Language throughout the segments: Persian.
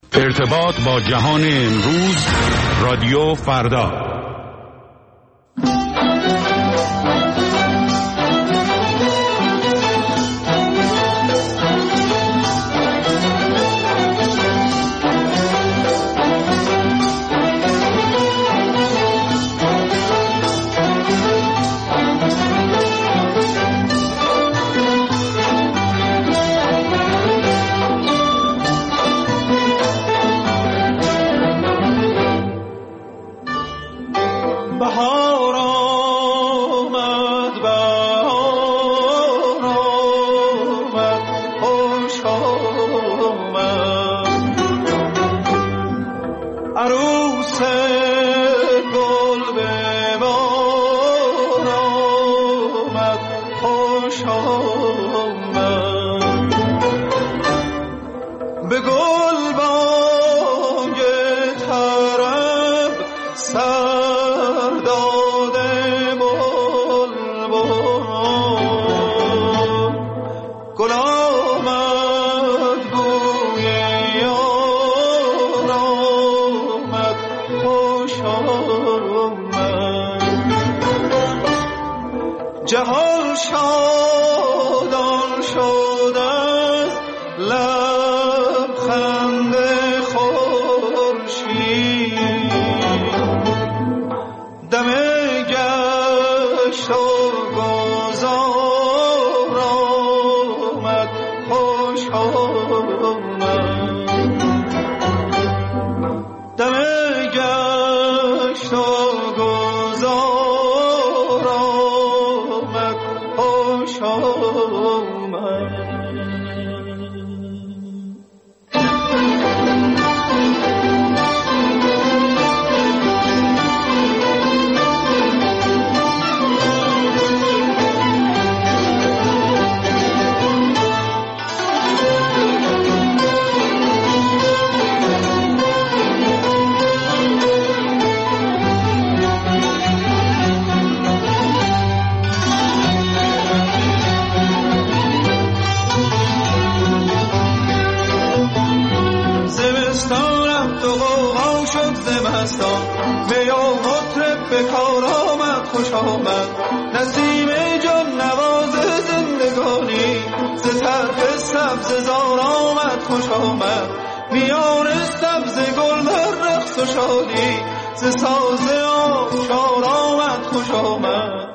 ارتباط با جهان امروز، رادیو فردا. جهان شادان شد از لبخند خورشید، دم گشت و گذار آمد خوش آمد، دم گشت و گذار آمد خوش آمد. می و مطرب به کار آمد خوش آمد، نسیم جان نواز زندگانی ز طرف سبز زار آمد خوش آمد، میان سبز گل در رقص و شادی ز ساز آبشار آمد خوش آمد.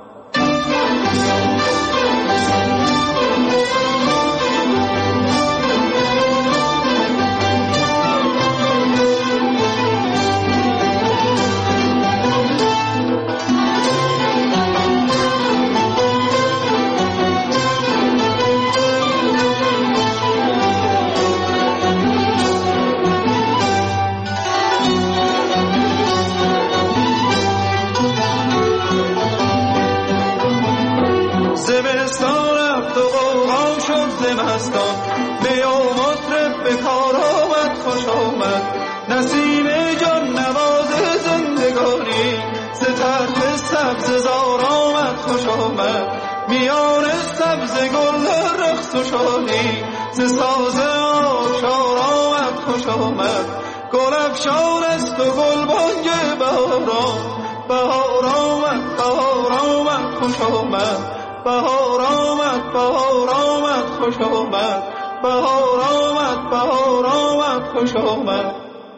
زمستان رفت و غوغا شد زمستان، می و مطرب به کار آمد خوش آمد، نسیم جان نواز زندگانی ز طرف سبز زار آمد خوش آمد، میان سبز گل در رقص و شادی ز ساز آبشار آمد خوش آمد، گل افشان است و گلبانگ بهاران، بهار آمد بهار آمد خوش آمد، بهار آمد بهار آمد خوش آمد، بهار آمد بهار آمد خوش آمد.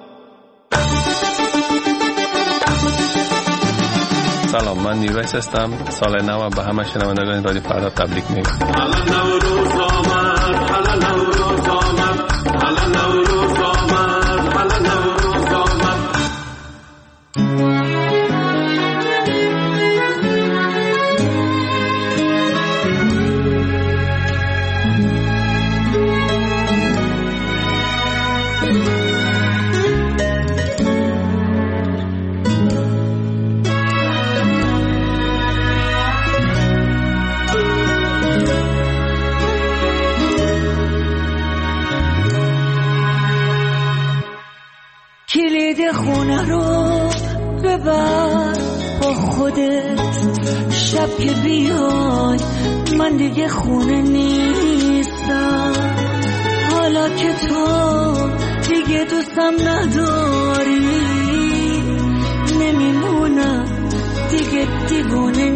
سلام، من نیرویس هستم. سال نو به همه شنوندگان رادیو فردا تبریک میگم. کلید خونه رو ببر با خودت، شب که بیای من دیگه خونه نیستم، حالا که تو دیگه اگه دوستم نداری نمیمونم دیگه، دیوونه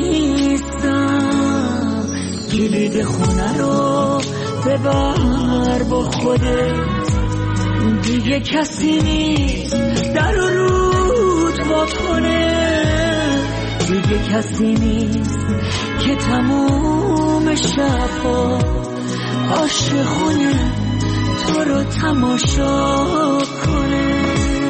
نیستم. کلید خونه رو ببر با خودت، دیگه کسی نیست در رو رود وا کنه، دیگه کسی نیست که تموم شبا عاشقونه تو رو تماشا کنه.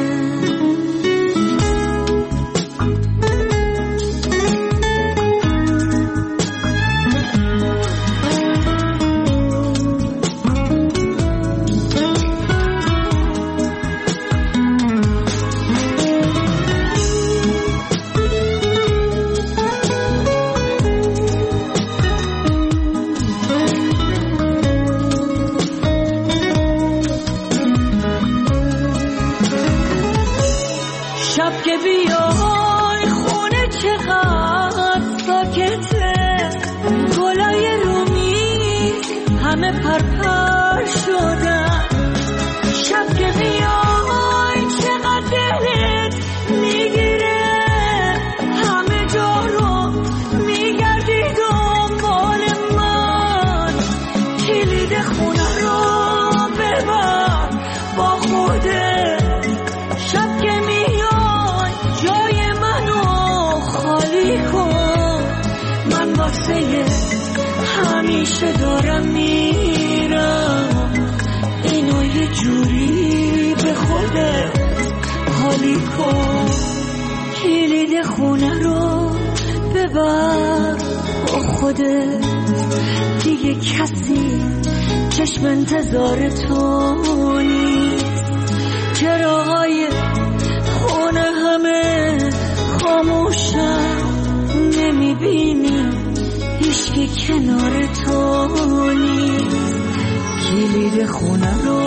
شب که بیای خونه چقدر ساکته، گلای رومی همه پرپر شدن. شب که بیای چقدر دلت میگیره، همه جا رو میگردی دنبال من. کلید خونه رو ببر با خودت، شب که میای جای منو خالی کن. من واسه همیشه دارم میرم، اینو یه جوری به خودت حالی کن. کلید خونه رو ببر با خودت، دیگه کسی چشم انتظار تو نیست. چراغای خونه همه خاموشن، نمیبینی هیچکی کنار تو نیست. کلید خونه رو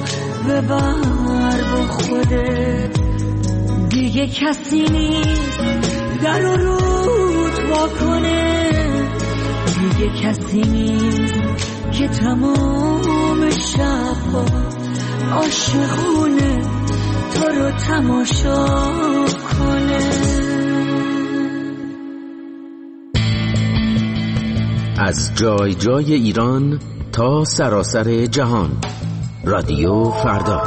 ببر با خودت، دیگه کسی نیست در رو رود وا کنه، دیگه کسی نیست که تمام شبا عاشقونه تو رو تماشا کنه. از جای جای ایران تا سراسر جهان، رادیو فردا.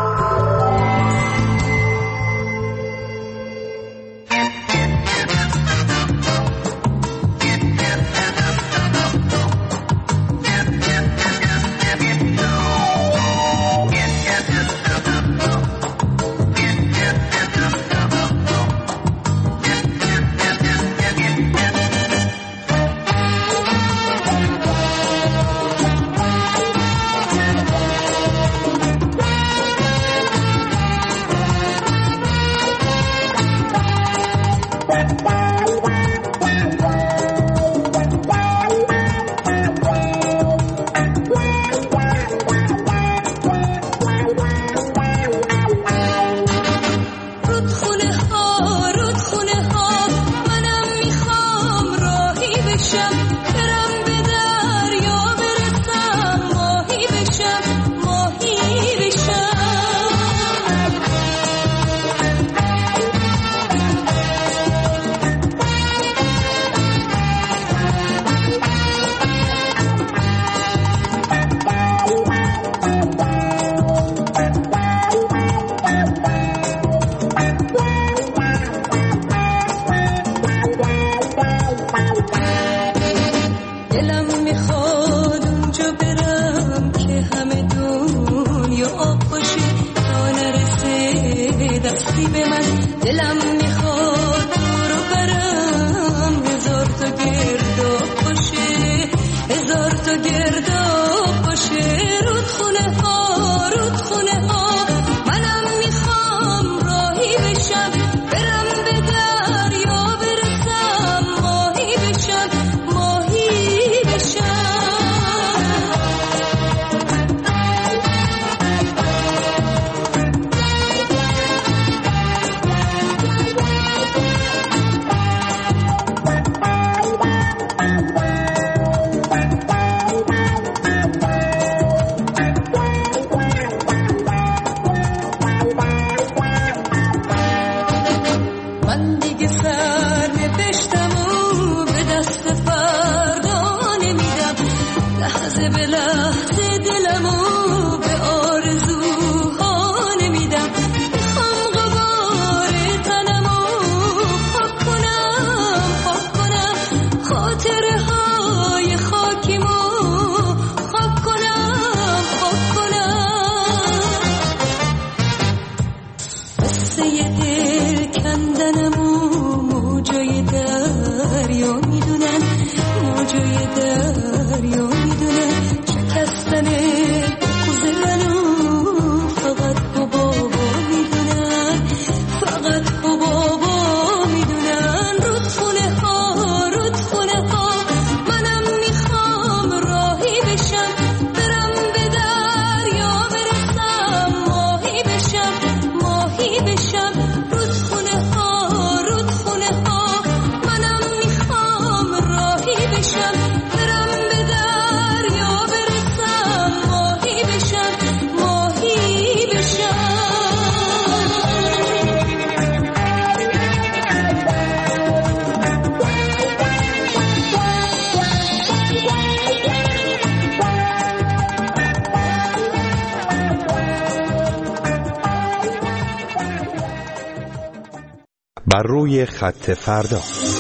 بر روی خط فردا.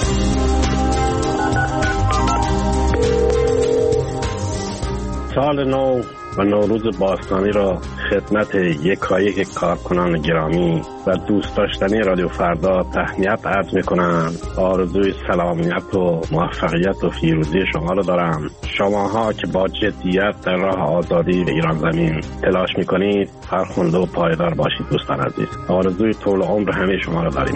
سال نو و نوروز باستانی را خدمت یکایک کارکنان گرامی و دوست داشتنی رادیو فردا تهنیت عرض می‌کنم. آرزوی سلامت و موفقیت و پیروزی شما را دارم. شماها که با جدیت در راه آزادی ایران زمین تلاش می‌کنید، فرخنده و پایدار باشید دوستان عزیز. آرزوی طول عمر همه شما را داریم.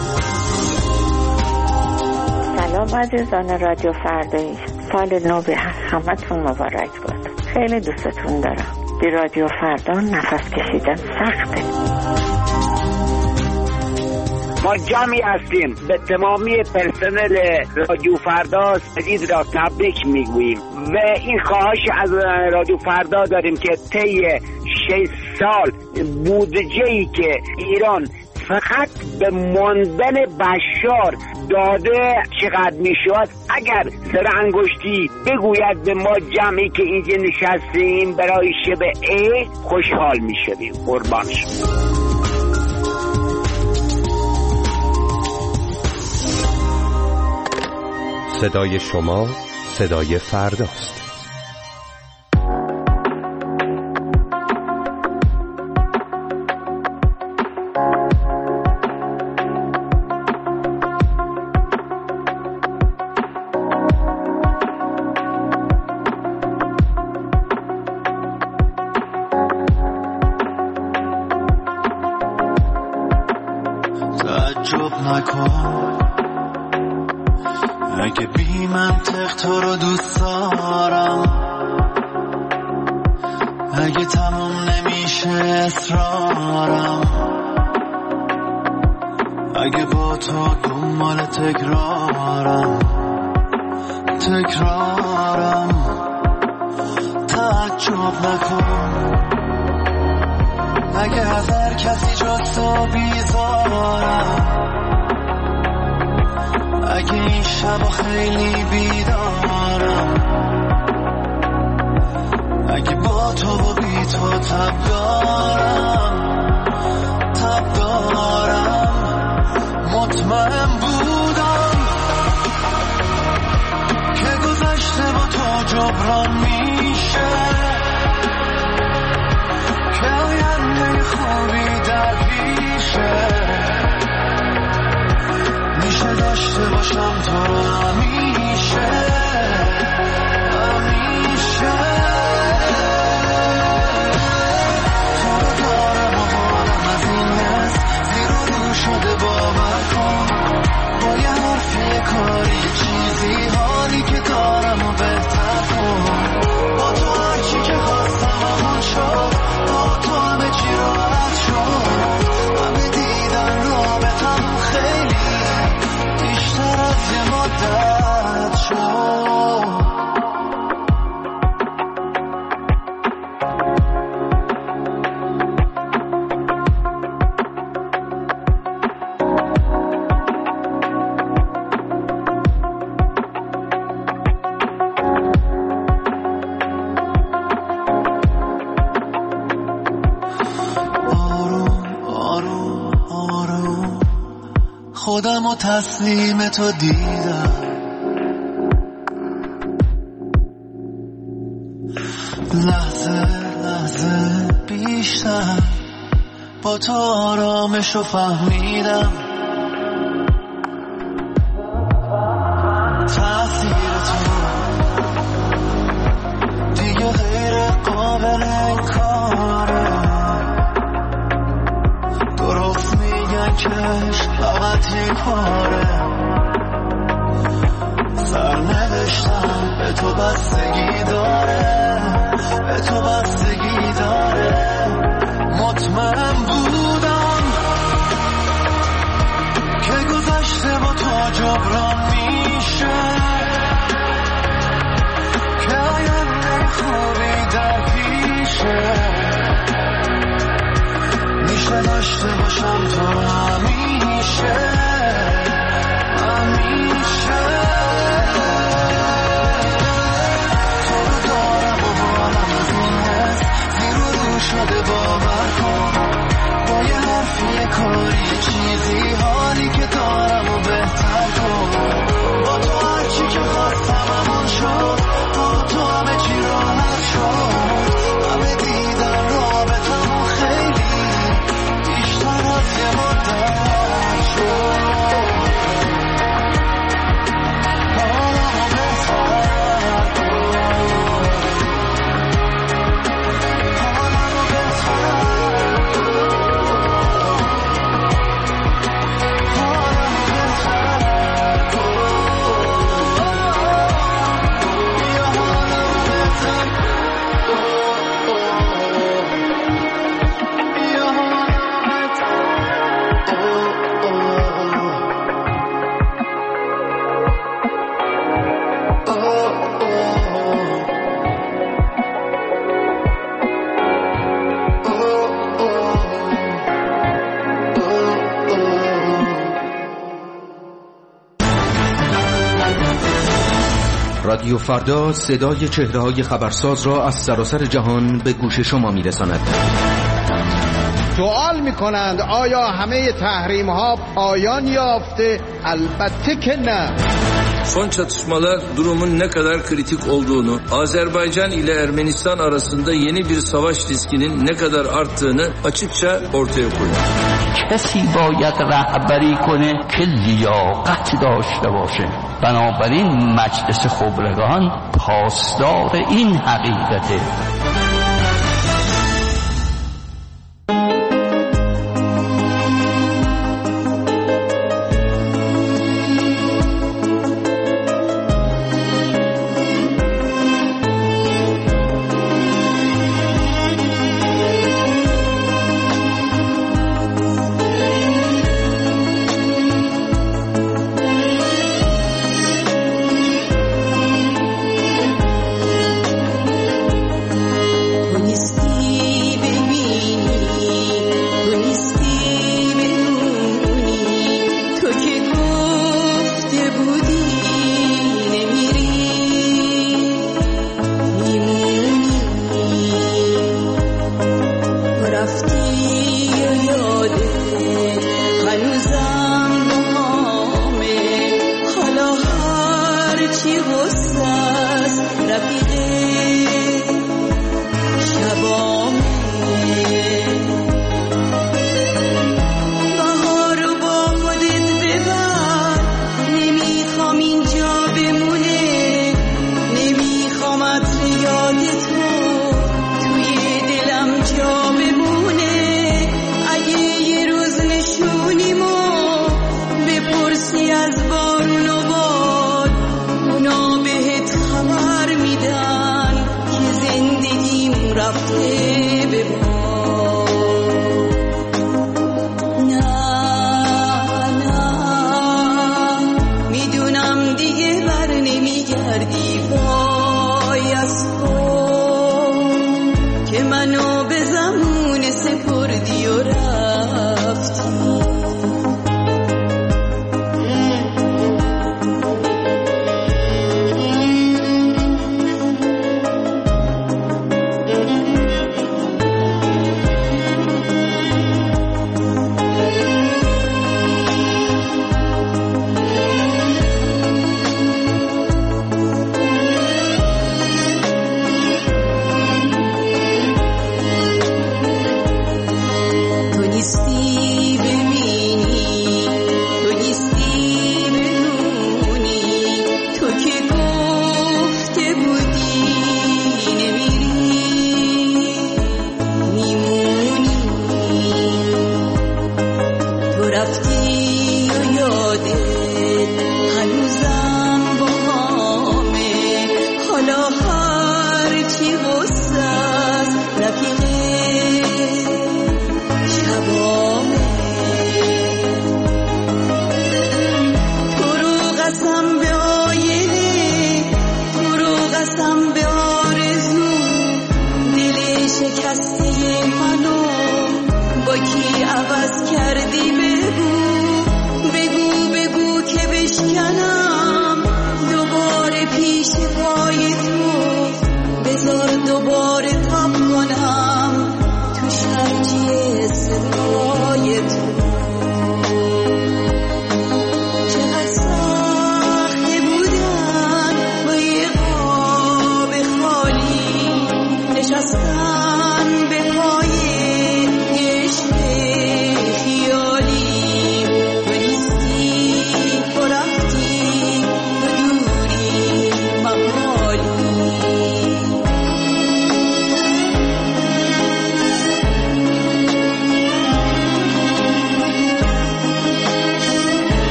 سلام عزیزان رادیو فردایی، سال نو به همتون مبارک باد. خیلی دوستتون دارم. بی رادیو فردا نفس کشیدن سخته. ما جمعی هستیم به تمامی پرسنل رادیو فردا جدید را تبریک میگوییم و این خواهش از رادیو فردا داریم که طی 6 سال بودجه‌ای که ایران فقط به ماندن بشار داده چقدر می شود، اگر سر انگشتی بگوید به ما جمعی که اینجا نشستیم برای شب عید، خوشحال می شویم. قربانش. صدای شما صدای فرداست. اگه بی منطق تو رو دوست دارم، اگه تموم نمیشه اصرارم، اگه با تو دنبال تکرارم تعجب نکن، اگه از هر کسی جز تو بیزارم، اگه این شب خیلی بیدارم، اگه با تو و بی تو تب دارم مطمئن بودم که گذشته با تو جبران میشه، که آینده خوبی در پیشه، میشه داشته باشم تو رو همیشه. تو رو دارم و حالم از این حس زیر و رو شده، باور کن با یه حرفی کاری چیزی حالی که دارم و بهتر کن. با تو هرچی که خواستم همون شد، با تو همه چی راحت شد، همه دیدن رابطم خیلی بیشتر از یه مدت شد. خودم و تسلیم تو دیدم، لحظه بیشتر با تو آرامش رو فهمیدم، تأثیر تو دیگه غیر قابل انکاره، درست میگن کش فقط یک باره، سرنوشتم به تو بستگی داره، به تو بستگی داره. مطمئن بودم که گذشته با تو جبران میشه، که آینده خوبی در پیشه، میشه داشته باشم تو رو همیشه. تو رو دارم و حالم از این حس زیر و رو شده، باور کن با یه حرفی یه کاری چیزی حالی که دارم و بهتر کن. با تو هرچی که خواستم همون شد، با تو همه چی راحت شد. همه دیدن رابطمون خیلی بیشتر از یه مدت شد. رادیو فردا صدای چهره‌های خبرساز را از سراسر جهان به گوش شما می‌رساند. سوال می‌کنند آیا همه تحریم‌ها payان yafte? Elbette ki ne. Son çatışmalar durumun ne kadar kritik olduğunu, Azerbaycan ile Ermenistan arasında yeni bir savaş riskinin ne kadar arttığını açıkça ortaya koyuyor. کسی باید رهبری کنه که لیاقت داشته باشه. بنابراین مجلس خبرگان پاسدار این حقیقته.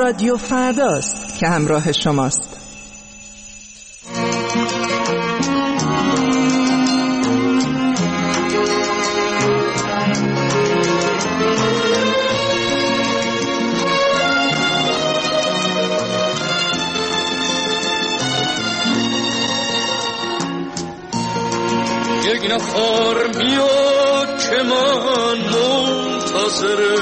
رادیو فرداست که همراه شماست. یک نفر میاد که من منتظر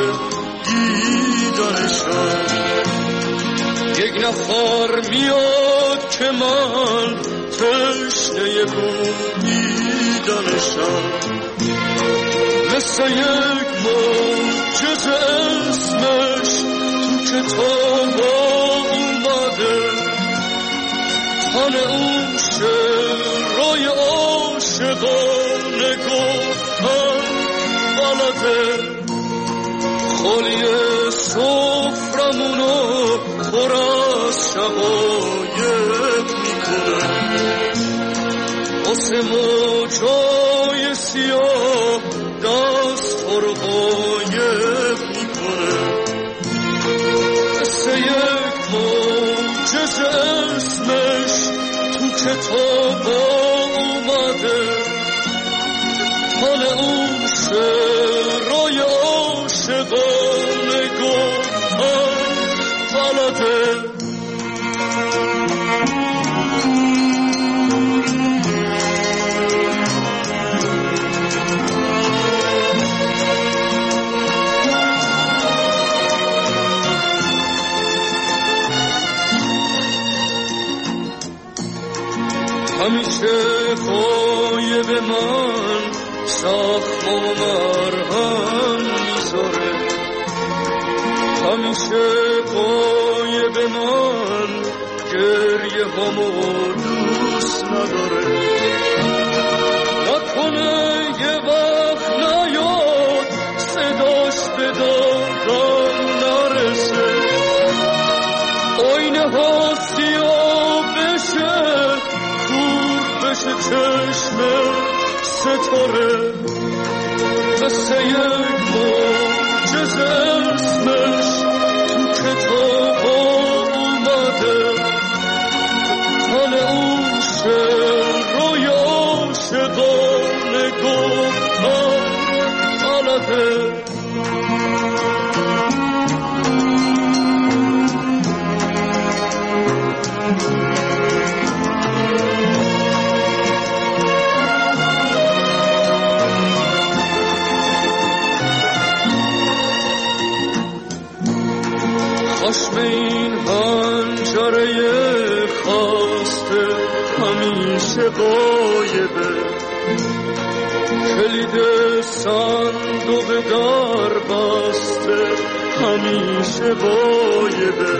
دیدنشم، یک نفر میاد که من تشنه بودیدنشم، مثل یک معجزه اسمش تو کتاب اومده، تن اون شعرهای عاشقانه گفتن بلده، خالی سفرمونو پر از شقایق میکنه، واسه موجای سیاه دست رو قایق میکنه، مثل یک معجزه اسمش تو کتاب اومده، حال اون شعرهای عاشقانه گفتن بلده. همیشه غایب من زخم و مرهم میذاره، همیشه غایب من گریه همو دوست نداره، نکنه یه وقت نیاد صداش به دادم نرسه، آینه ها سیاه بشه بشه چشم ستاره، مثل یک معجزه اسمش تو کتاب اومده، حال اون شعرهای عاشقانه گفتن بلده. خشم این حنجره خواسته همیشه غایبه، کلید صندوق در بسته همیشه غایبه،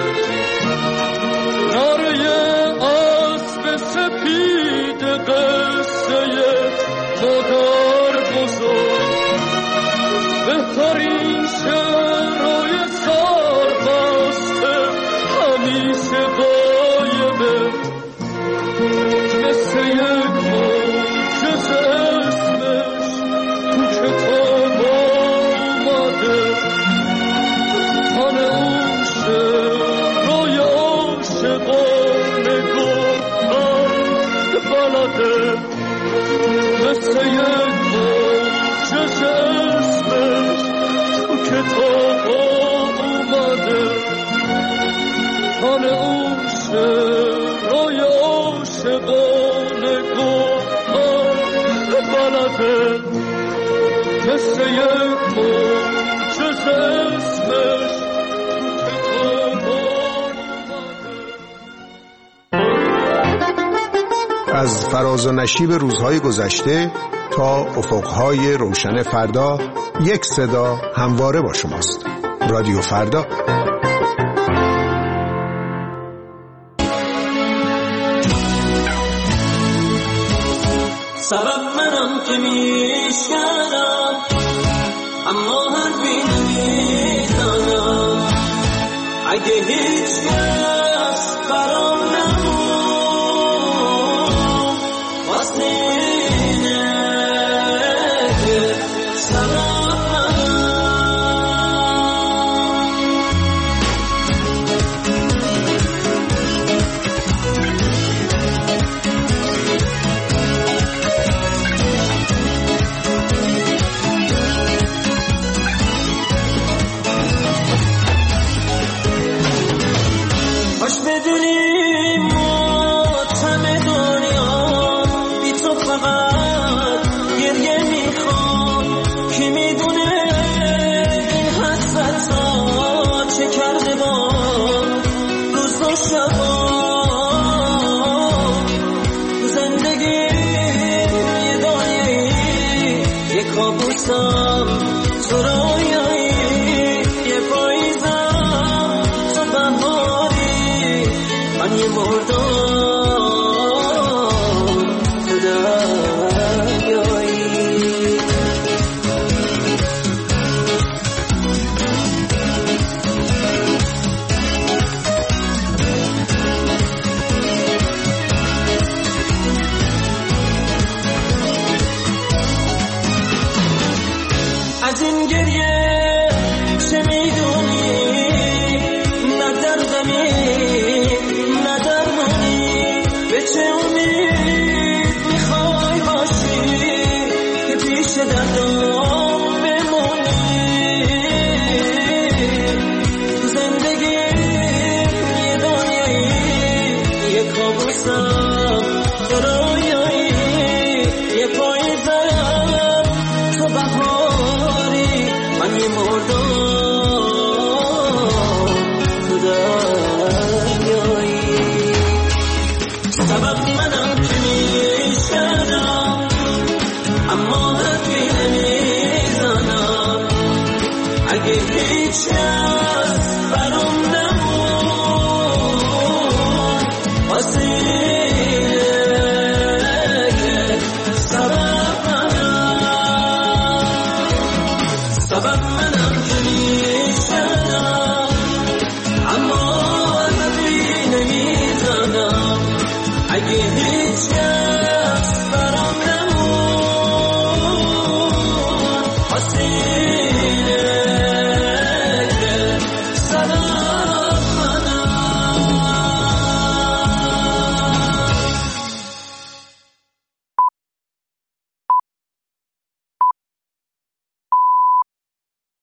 نره اسب سپید قصه مادر بزرگ، بهترین شعرهای همیشه غایبه، مثل یک معجزه اسمش تو کتاب اومده، تن اون شعرهای عاشقانه گفتن بلده، مثل یک معجزه اسمش تو کتاب اومده، حال اون شعرهای عاشقانه گفتن بلده، مثل یک معجزه اسمش تو کتاب اومده. از فراز و نشیب روزهای گذشته تا افقهای روشن فردا، یک صدا همواره با شماست. رادیو فردا. سبب منم که میشکنم اما حرفی نمیزنم، اگه هیچ کس برام نمون واسه اینه که سبب منم. گریه چه میدونی نه دردمی نه درمانی به چه امید میخوای باشی که پیش دردم بمونی زندگی یه دنیایی یه کابوسم تو رویایی یه پاییزم تو بهاری من یه مردم تو دریایی سبب منم که میشنم اما حرفی نمیزنم اگه هیچ کس برام نمون واسه سبب منم